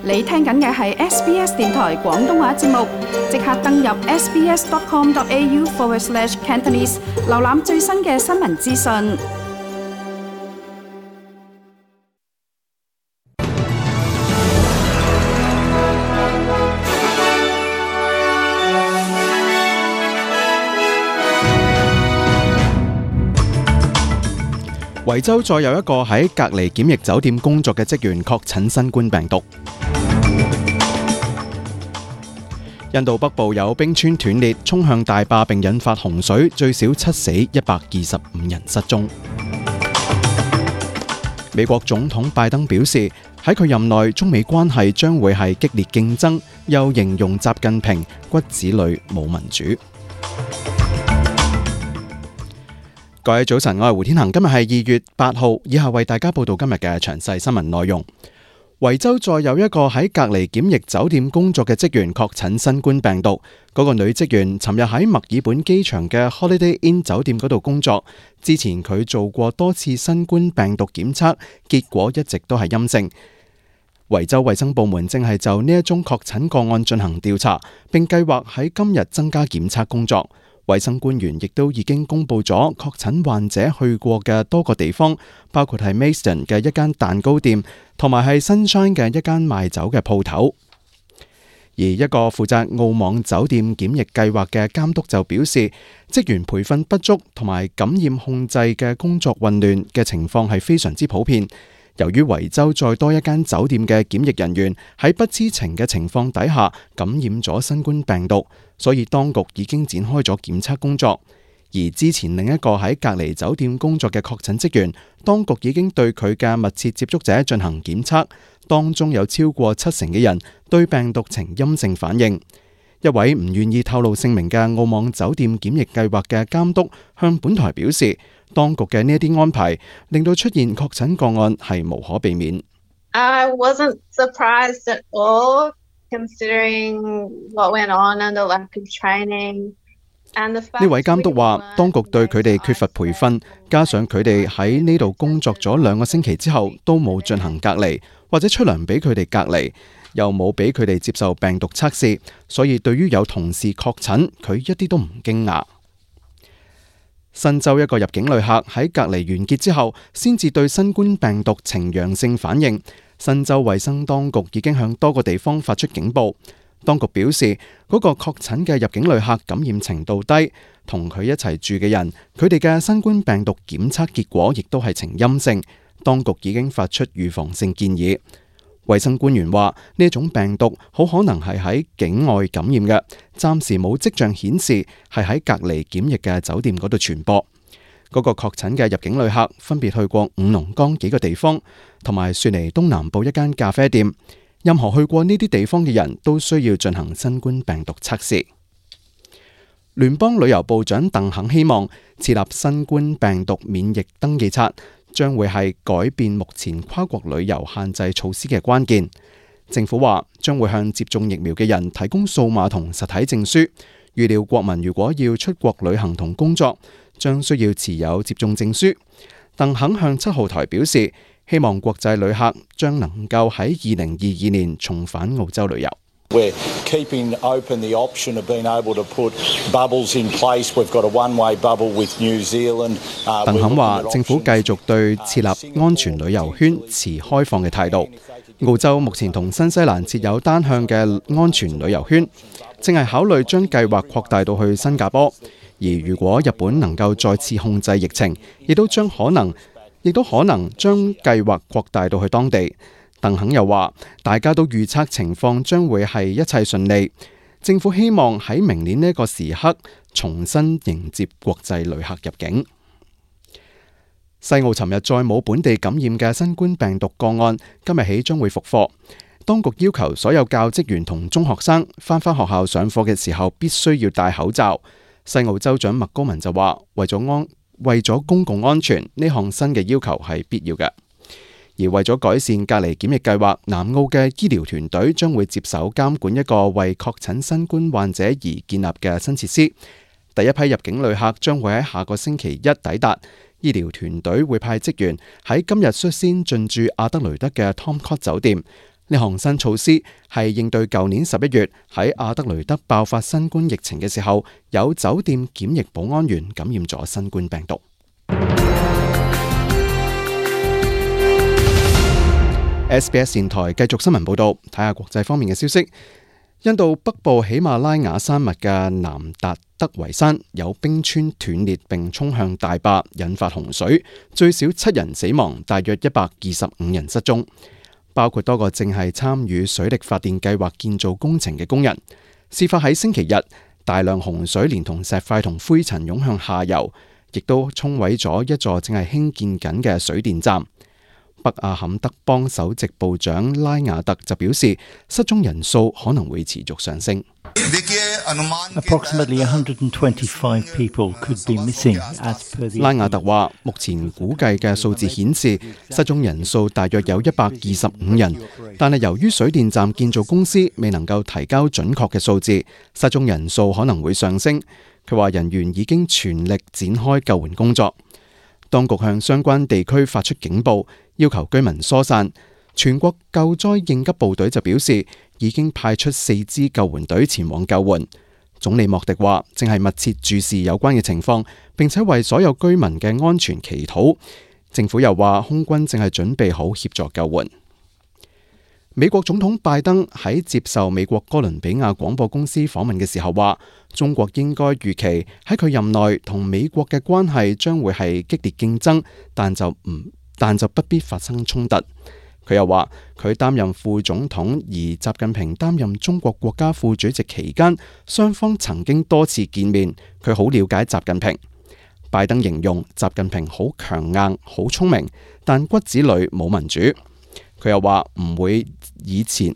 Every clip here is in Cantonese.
你聽緊嘅係 SBS 電台廣東話節目，即刻登入 sbs.com.au/Cantonese 瀏覽最新嘅新聞資訊。 維州再有一個喺隔離檢疫酒店工作嘅職員確診新冠病毒。印度北部有冰川斷裂，衝向大壩並引發洪水，最少7死，125人失蹤。美國總統拜登表示，喺佢任內，中美關係將會係激烈競爭，又形容習近平骨子裏冇民主。各位早晨，我係胡天恒，今日係2月8號，以下為大家報道今日嘅詳細新聞內容。維州再有一個喺隔離檢疫酒店工作嘅職員確診新冠病毒。嗰個女職員尋日喺墨爾本機場嘅 Holiday Inn 酒店嗰度工作，之前佢做過多次新冠病毒檢測，結果一直都係陰性。維州衛生部門正係就呢一宗確診個案進行調查，並計劃喺今日增加檢測工作。衛生官員亦都已經公布咗確診患者去過嘅多個地方，包括係 Mason 嘅一間蛋糕店，同埋係 Sunshine 嘅一間賣酒嘅鋪頭。而一個負責澳網酒店檢疫計劃嘅監督就表示，職員培訓不足同埋感染控制嘅工作混亂嘅情況係非常之普遍。由於維州再多一間酒店嘅檢疫人員喺不知情嘅情況底下感染咗新冠病毒，所以當局已經展開咗檢測工作。而之前另一個喺隔離酒店工作嘅確診職員，當局已經對佢嘅密切接觸者進行檢測，當中有超過70%嘅人對病毒呈陰性反應。一位唔願意透露姓名嘅澳網酒店檢疫計劃嘅監督向本台表示，當局嘅呢一啲安排令到出現確診個案係無可避免。 I wasn't surprised at all, considering what went on and the lack of training. 呢位監督話，當局對佢哋缺乏培訓，加上佢哋喺呢度工作咗2個星期之後都冇進行隔離，或者出糧俾佢哋隔離，又冇俾佢哋接受病毒測試，所以對於有同事確診，佢一啲都唔驚訝。新州一個入境旅客喺隔離完結之後，先至對新冠病毒呈陽性反應。新州衛生當局已經向多個地方發出警報。當局表示，嗰個確診嘅入境旅客感染程度低，同佢一齊住嘅人，佢哋嘅新冠病毒檢測結果亦都係呈陰性。當局已經發出預防性建議。衛生官員話，呢一種病毒好可能係喺境外感染嘅，暫時冇跡象顯示係喺隔離檢疫嘅酒店嗰度傳播。嗰個確診嘅入境旅客分別去過五龍崗幾個地方，同埋雪梨東南部一間咖啡店。任何去過呢啲地方嘅人都需要進行新冠病毒測試。聯邦旅遊部長鄧肯希望設立新冠病毒免疫登記冊，將會係改變目前跨國旅遊限制措施嘅關鍵。政府話將會向接種疫苗嘅人提供數碼同實體證書。預料國民如果要出國旅行同工作，將需要持有接種證書。鄧肯向7號台表示，希望國際旅客將能夠喺2022年重返澳洲旅遊。 We're keeping open the option of being able to put bubbles in place. We've got a one-way bubble with New Zealand. 鄧肯話，政府繼續對設立安全旅遊圈持開放嘅態度。澳洲目前同新西蘭設有單向嘅安全旅遊圈，正係考慮將計劃擴大到去新加坡。而如果日本能夠再次控制疫情，亦都可能將計劃擴大到去當地。鄧肯又話，大家都預測情況將會係一切順利。政府希望喺明年呢個時刻重新迎接國際旅客入境。西澳尋日再冇本地感染嘅新冠病毒個案，今日起將會復課。當局要求所有教職員同中學生返學校上課嘅時候必須要戴口罩。西澳州長麥高文就話，為咗公共安全，呢項新嘅要求係必要嘅。而為咗改善隔離檢疫計劃，南澳嘅醫療團隊將會接手監管一個為確診新冠患者而建立嘅新設施。第一批入境旅客將會喺下個星期一抵達。醫療團隊會派職員喺今日率先進駐阿德雷德嘅 Tom Court 酒店。 呢項新措施係應對舊年11月喺阿德雷德爆發新冠疫情嘅時候，有酒店檢疫保安員感染咗新冠病毒。SBS 電台繼續新聞報道，睇下國際方面嘅消息。印度北部喜馬拉雅山脈嘅南達德維山有冰川斷裂並衝向大壩，引發洪水，最少7人死亡，大約125人失蹤，包括多個正係參與水力發電計劃建造工程嘅工人。事發喺星期日，大量洪水連同石塊同灰塵湧向下游，亦都沖毀咗一座正係興建緊嘅水電站。北阿坎德邦首席部長拉雅特就表示，失蹤人數可能會持續上升。 Approximately 125 people could be missing as per the... 拉雅特話，目前估計嘅數字顯示，失蹤人數大約有125人，但係由於水電站建造公司未能夠提交準確嘅數字，失蹤人數可能會上升。佢話人員已經全力展開救援工作。當局向相關地區發出警報，要求居民疏散。全國救災應急部隊就表示，已經派出4支救援隊前往救援。總理莫迪話，正係密切注視有關嘅情況，並且為所有居民嘅安全祈禱。政府又話，空軍正係準備好協助救援。美國總統拜登喺接受美國哥倫比亞廣播公司訪問嘅時候話，中國應該預期喺佢任內同美國嘅關係將會係激烈競爭，但就不必發生衝突。佢又話，佢擔任副總統，而習近平擔任中國國家副主席期間，雙方曾經多次見面，佢好了解習近平。拜登形容習近平好強硬、好聰明，但骨子裏冇民主。佢又話唔會以前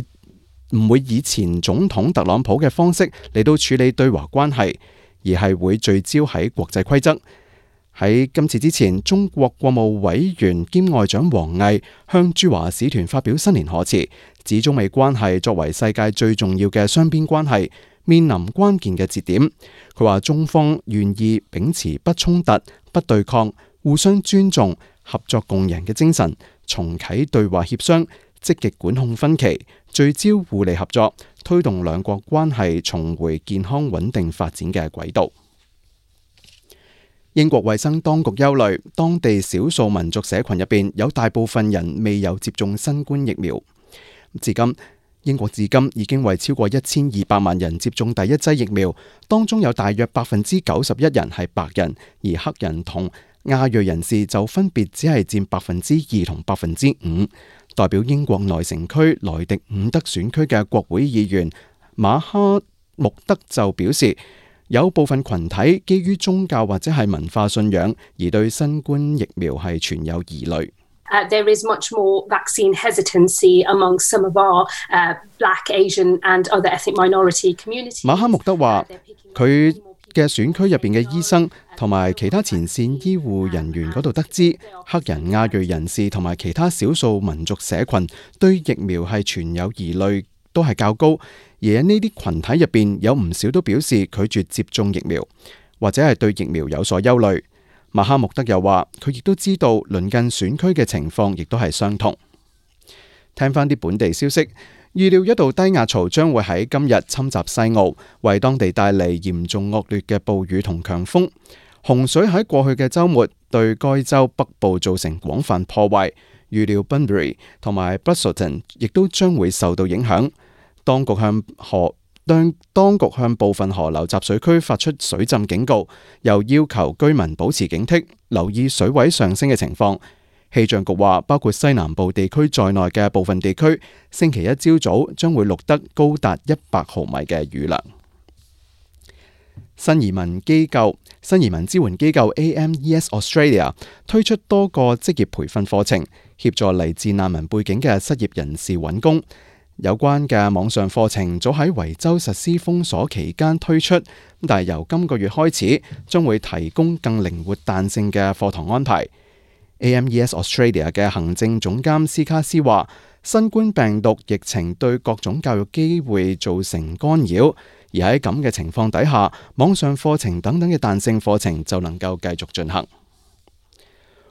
總統特朗普嘅方式嚟到處理對華關係，而係會聚焦喺國際規則。喺今次之前，中國國務委員兼外長王毅向駐華使團發表新年賀詞，指中美關係作為世界最重要嘅雙邊關係，面臨關鍵嘅節點。佢話中方願意秉持不衝突、不對抗、互相尊重、合作共贏嘅精神，重啟對話協商，積極管控分歧，聚焦互利合作，推動兩國關係重回健康穩定發展嘅軌道。英國衛生當局憂慮，當地少數民族社群入邊有大部分人未有接種新冠疫苗。英國至今已經為超過1200萬人接種第一劑疫苗，當中有大約91%人係白人，而黑人同亞裔人士就分別只係佔2%同5%。代表英國內城區萊迪伍德選區嘅國會議員馬哈穆德就表示，有部分群體基於宗教或者係文化信仰而對新冠疫苗係存有疑慮。 There is much more vaccine hesitancy among some of our Black, Asian and other ethnic minority communities. 馬哈穆德話，佢嘅選區入邊嘅醫生同埋其他前線醫護人員嗰度得知，黑人、亞裔人士同埋其他少數民族社群對疫苗係存有疑慮，都係較高。而喺呢啲群體入邊，有唔少都表示拒絕接種疫苗，或者係對疫苗有所憂慮。馬哈穆德又話，佢亦都知道鄰近選區嘅情況亦都係相同。聽翻啲本地消息，預料一道低壓槽將會喺今日侵襲西澳，為當地帶嚟嚴重惡劣嘅暴雨同強風。洪水喺過去嘅週末對該州北部造成廣泛破壞，預料 Bunbury 同埋 Busselton 亦都將會受到影響。當局向部分河流集水區發出水浸警告，又要求居民保持警惕，留意水位上升嘅情況。氣象局話，包括西南部地區在內嘅部分地區，星期一朝早將會錄得高達100毫米嘅雨量。新移民支援機構 AMES Australia 推出多個職業培訓課程，協助嚟自難民背景嘅失業人士揾工。有關嘅網上課程早喺維州實施封鎖期間推出，但係由今個月開始將會提供更靈活彈性嘅課堂安排。AMES Australia 嘅行政總監斯卡斯話，新冠病毒疫情對各種教育機會造成干擾，而喺咁嘅情況底下，網上課程等等嘅彈性課程就能夠繼續進行。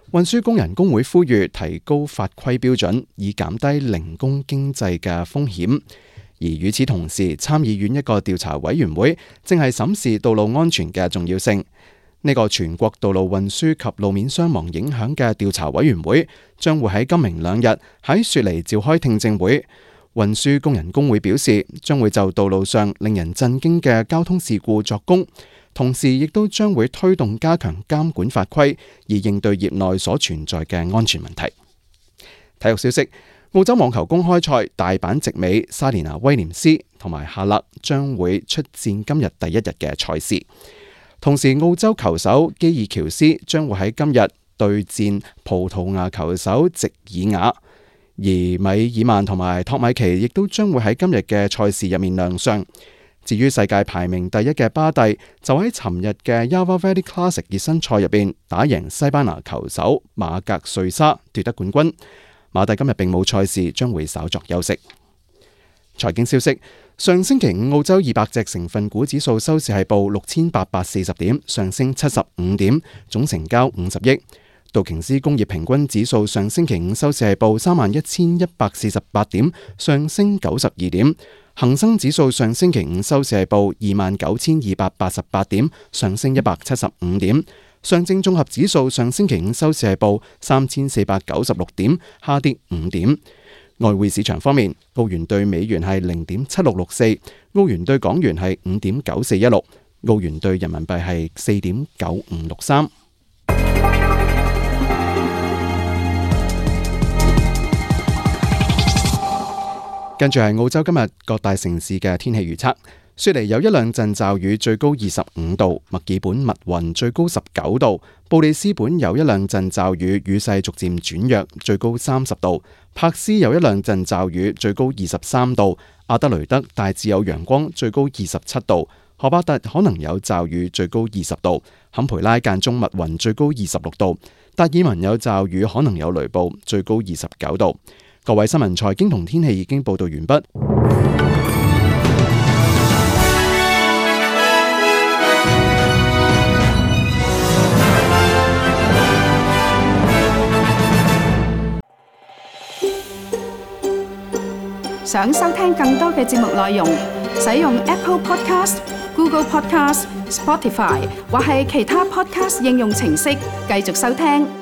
運輸工人工會呼籲提高法規標準，以減低零工經濟嘅風險。而與此同時，參議院一個調查委員會正係審視道路安全嘅重要性。呢個全國道路運輸及路面傷亡影響嘅調查委員會將會喺今明兩日喺雪梨召開聽證會。運輸工人工會表示，將會就道路上令人震驚嘅交通事故作供，同時亦都將會推動加強監管法規，以應對業內所存在嘅安全問題。體育消息：澳洲網球公開賽大阪直美莎蓮娜威廉斯同埋夏勒將會出戰今日第一日嘅賽事。同時，澳洲球手基爾喬斯將會喺今日對戰葡萄牙球手席爾瓦。而米爾曼同埋托米奇亦都將會喺今日嘅賽事入面亮相。至於世界排名第一嘅巴蒂，就喺尋日嘅 Yarra Valley Classic 熱身賽入邊打贏西班牙球手馬格瑞莎，奪得冠軍。馬蒂今日並冇賽事，將會稍作休息。財經消息：上星期五澳洲200隻成分股指數收市係報6840點，上升75點，總成交50億。道瓊斯工業平均指數上星期五收市係報31148點，上升92點。恒生指數上星期五收市係報29288點，上升175點。上證綜合指數上星期五收市係報3496點，下跌5點。外匯市場方面，澳元兌美元係0.7664，澳元兌港元係5.9416，澳元兌人民幣係4.9563。跟住係澳洲今日各大城市嘅天氣預測。雪梨有一兩陣驟雨，最高25度；墨爾本密雲，最高19度；布里斯本有一兩陣驟雨，雨勢逐漸轉弱，最高30度；柏斯有一兩陣驟雨，最高23度；阿德雷德大致有陽光，最高27度；荷巴特可能有驟雨，最高20度；坎培拉間中密雲，最高26度；達爾文有驟雨，可能有雷暴，最高29度。各位新聞財經同天氣已經報道完畢。 想收聽更多嘅節目內容，使用 Apple Podcast、Google Podcast、Spotify 或係其他 Podcast 應用程式繼續收聽。